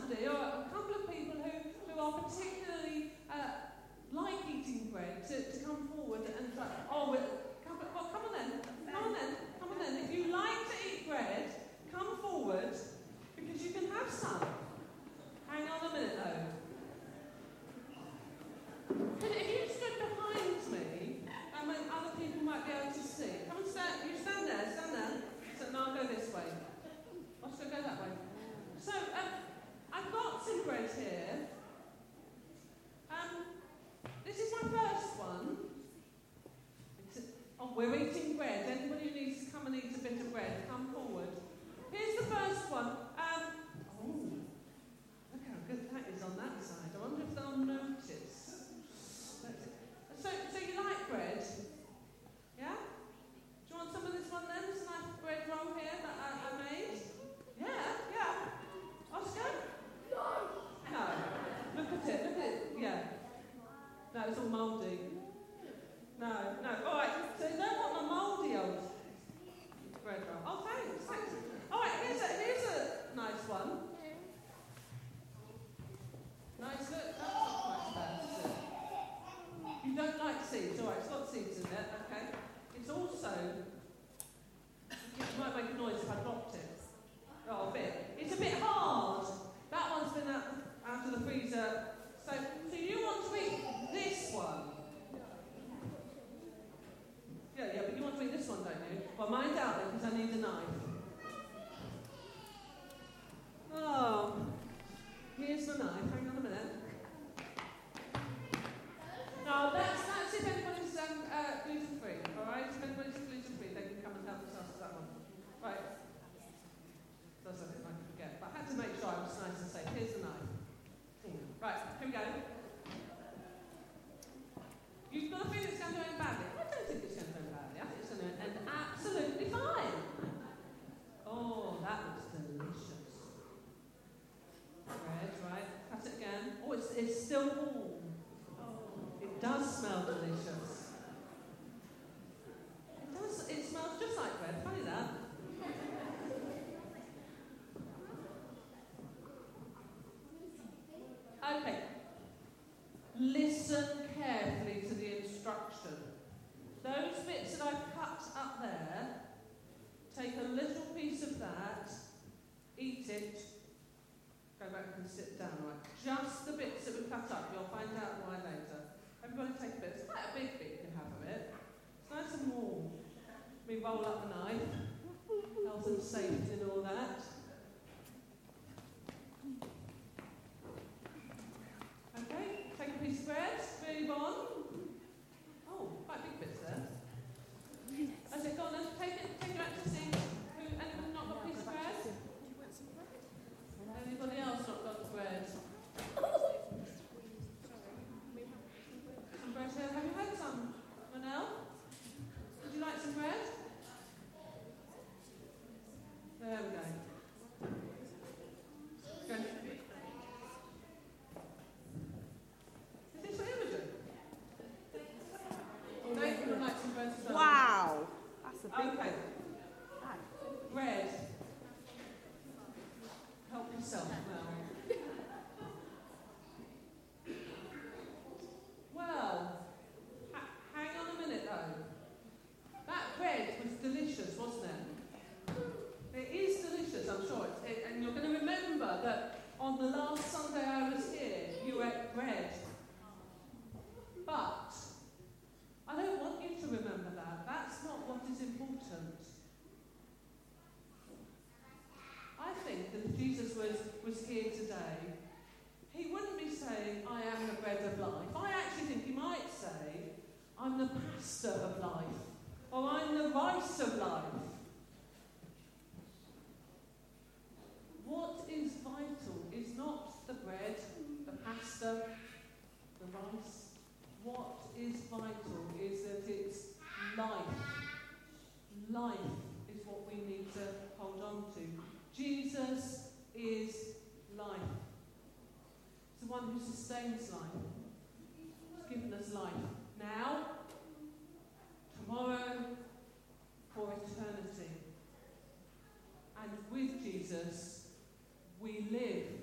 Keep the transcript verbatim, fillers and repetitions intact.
somebody or a couple of people who, who are particularly uh, like eating bread to, to come forward and say, oh, well, come, well, come on then, come on then, come on then. If you like to eat bread, come forward because you can have some. Hang on a minute though. If you stood behind me, and when other people might be able to see, come and stand. You stand there, stand there. So now I'll go this way. I'll still go that way. So um, I've got some bread here. Um, this is my first one. It's a, oh, we're eating bread. Anybody who needs to come and eat a bit of bread, come forward. Here's the first one. Um, oh, look how good that is on that side. I wonder if they'll notice. So, so you like bread? Yeah? Do you want some of this one then? This nice bread roll here that I, I made? Yeah, yeah. Oscar? No. No. Look at it, look at it. Yeah. No, it's all mouldy. No, no. All right, so you don't want the mouldy old bread roll. Oh, thanks, thanks. All right, here's a, here's a nice one. Nice, look. That's not quite bad, is it? You don't like seeds, all right, it's got seeds in it, okay. It's also, it might make a noise if I dropped it. Oh, a bit. It's a bit hard. That one's been out, out of the freezer. So, so you want to eat this one? Yeah, yeah, but you want to eat this one, don't you? Well, mine's out there because I need a knife. Oh, here's the knife. Hang on a minute. No, that's, that's if anybody's um, uh, gluten-free, all right? If anybody's gluten-free, they can come and help themselves to that one. Right. That's something I can forget. But I had to make sure I was nice and safe. Here's the knife. Right, here we go. You've got a feeling it's going to end badly. I don't think it's going to end badly. I think it's going to end absolutely fine. Oh, that looks delicious. Bread, right. Cut it again. Oh, it's, it's still warm. It does smell delicious. It does. It smells just like bread. Funny that. Okay. Listen carefully to the instruction. Those bits that I've cut up there, take a little piece of that, eat it, go back and sit down, right? Just the bits that we cut up. You'll find out why later. Everybody take a bit. It's quite a big bit you can have of it. It's nice and warm. We roll up the knife. Health and safety and all that. Okay, take a piece of bread, move on. Oh, quite big bits there. As it gone, then take it, take it back to see who, anyone not got a piece of bread? Anybody else not got bread? Some bread here. Have you had some, Manel? Would you like some bread? There we go. Good. Is this for Imogen? Well, Nathan would like some bread as well. Wow! That's a big Okay. Bread. Help yourself now. Well, ha- hang on a minute though. That bread was delicious, wasn't it? It is delicious, I'm sure. It's, it, and you're going to remember that on the last Sunday I was here, you ate bread. But I don't want you to remember that. That's not what is important. I think that if Jesus was, was here today, he wouldn't be saying, I am the bread of life. I actually think he might say, I'm the pasta of life, or I'm the rice of life. What is vital is not the bread, the pasta, the rice. What is vital is that it's life. Life is what we need to hold on to. Jesus is life. It's the one who sustains life. He's given us life now, tomorrow, for eternity. And with Jesus, we live